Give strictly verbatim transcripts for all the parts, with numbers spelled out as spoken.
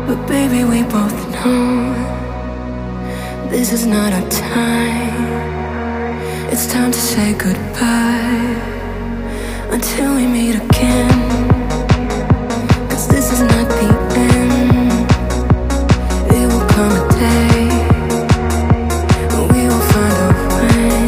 But baby, we both know this is not our time. It's time to say goodbye until we meet again. 'Cause this is not the end. It will come a day when we will find a way.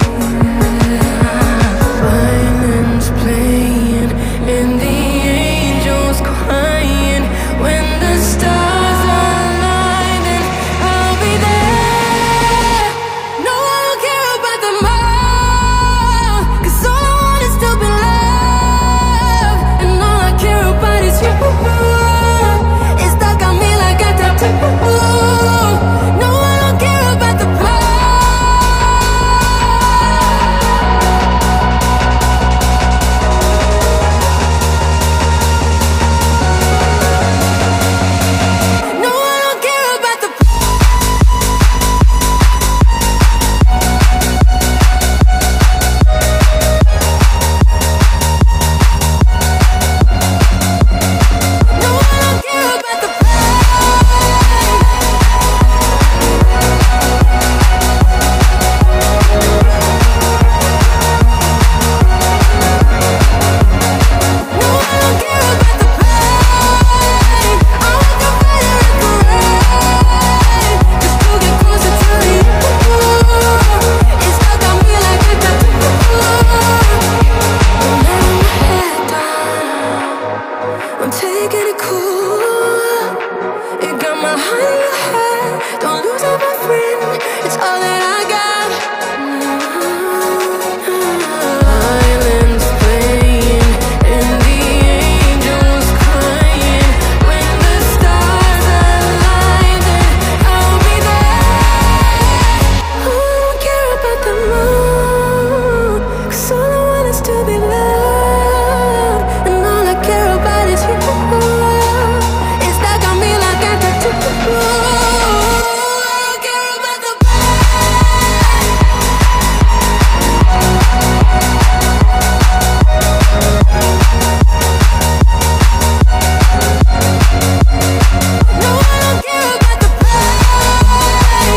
Violins playing and the angels crying. When the stars align, then I'll be there. No, I don't care about the more, 'cause all I want is to be loved. And all I care about is you. It's stuck on me like a tattoo. No, I don't care about the No, I don't care about the No, I don't care about the No, I don't care about the pain. I want the fire and the rain, just to get closer to you. It's stuck on me like a tattoo. I'm letting my head down, I'm taking it cool. It got my heart in your head. Don't lose it, my friend. It's all that I got. Violins playing and the angels crying. When the stars align, then I'll be there. I don't care about the moon, 'cause all I want is to be loved. And all I care about is you. It's stuck on me like a tattoo. I don't care about the No, I don't care about the pain.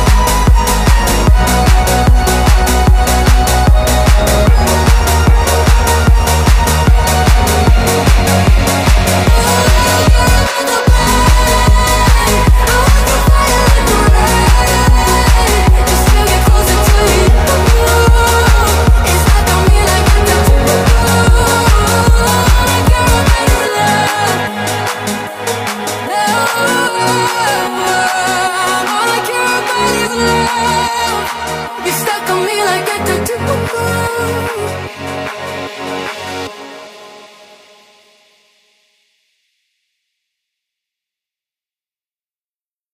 Just to get closer to you. It's stuck on me like a tattoo. All I care about is love. All I care about is love.